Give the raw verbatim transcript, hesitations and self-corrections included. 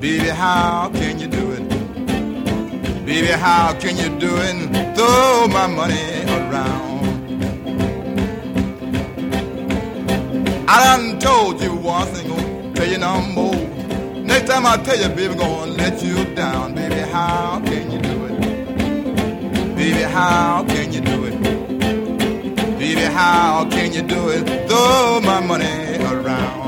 Baby, how can you do it? Baby, how can you do it? Throw my money around. I done told you once, ain't gonna tell you no more. Next time I tell you, baby, gonna let you down. Baby, how can you do it? Baby, how can you do it? Baby, how can you do it? Throw my money around.